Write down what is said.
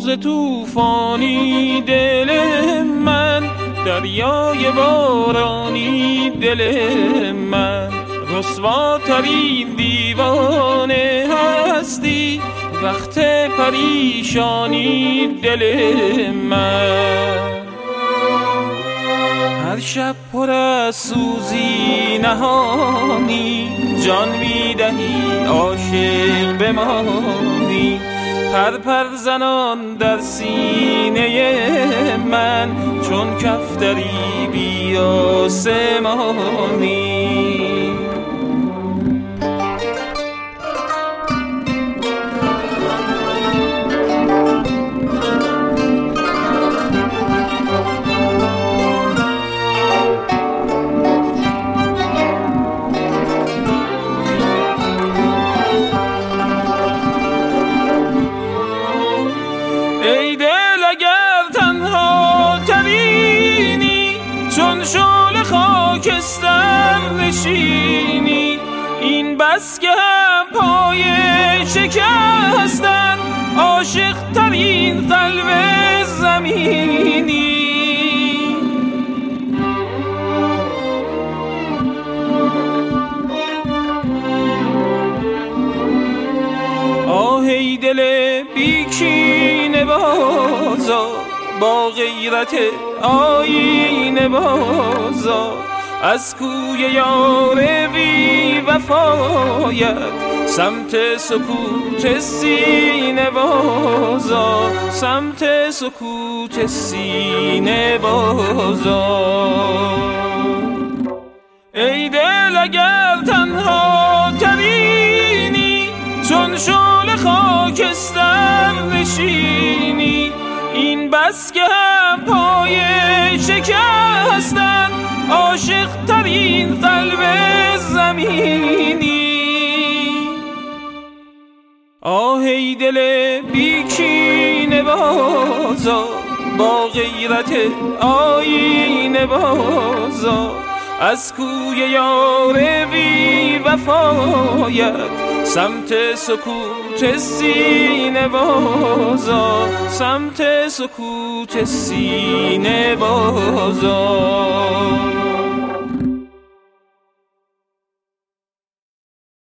روز طوفانی دل من، دریای بارانی دل من، رسواترین دیوانه هستی وقت پریشانی دل من. هر شب پر از سوزی نهانی، جان میدهی عاشق بمانی، پر پر زنان در سینه من، چون کفتری بی آسمانی. ای دل اگر تنها ترینی، چون شعله خاکستر نشینی، این بس که هم پای شکستن، عاشق ترین قلب زمینی. آه ای دل بیکینه بازا، با غیرت آینه بازا، از کوی یار بی وفایت سمت سکوت سینه بازا، سمت سکوت سینه بازا. ای دل اگر تنها ترینی، چون شعله خاکستر نشینی، این بس که هم پای شکستن، عاشق ترین قلب زمینی. آه ای دل بیکینه بازا، با غیرت آینه بازا، از کوی یار بی وفایت سمت سکوت سینه بازا، سمت سکوت سینه بازا.